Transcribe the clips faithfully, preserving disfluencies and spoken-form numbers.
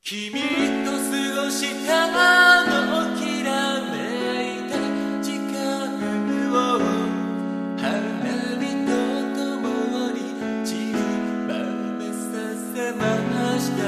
君と過ごしたあのきらめいた時間を花火とともに散りばめさせました。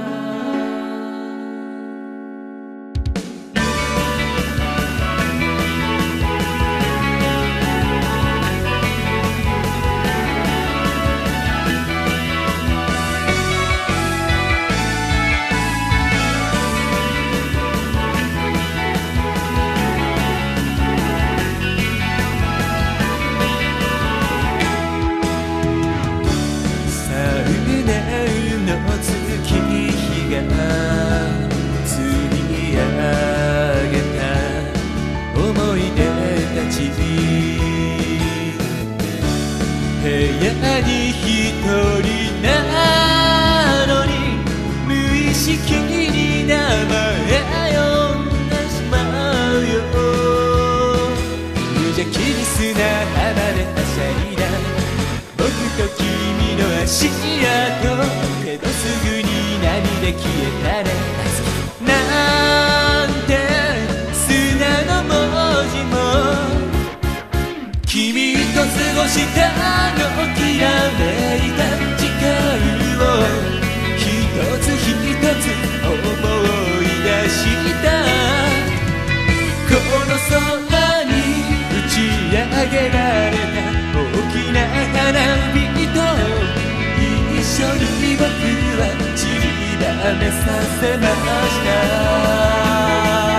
部屋に一人なのに無意識に名前呼んでしまうよ。無邪気に砂浜ではしゃいだ僕と君の足跡けどすぐに波で消えたねなんて砂の文字も君と過ごしたあのきらめいた時間を一つ一つ思い出したこの空に打ち上げられた大きな花火と一緒に僕は散りばめさせました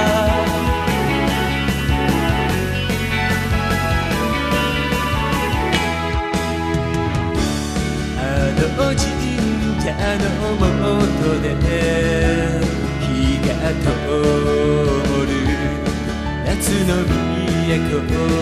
神社の元で日が灯る夏の都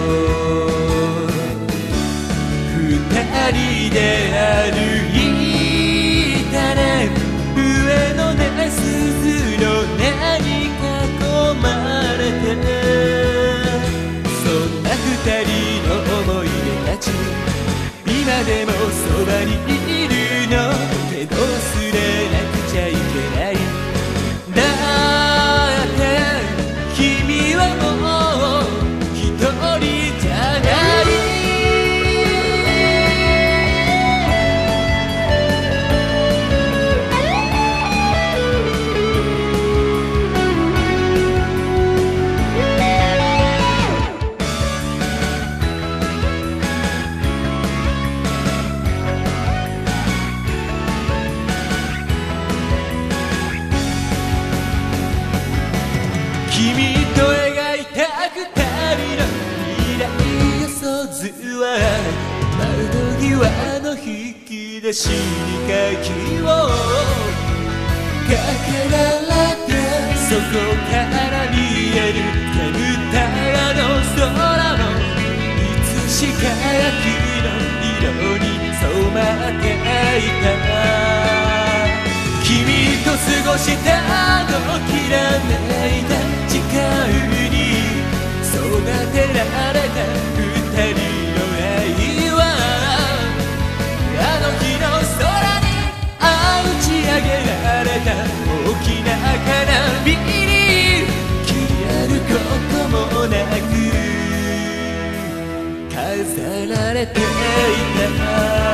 二人で歩いたね上のね鈴の音に囲まれてそんな二人の思い出たち今でもそばにいるのけど忘れなくちゃいけないだって君はもう一人じゃない君と描いた二人の未来予想図は窓際の引き出しに鍵をかけられてそこから見える煙たの空もいつしか秋の色に染まっていた君と過ごしたあのきらめいた時間に育てられた二人の愛はあの日の空に打ち上げられた大きな花火に消えることもなく飾られていた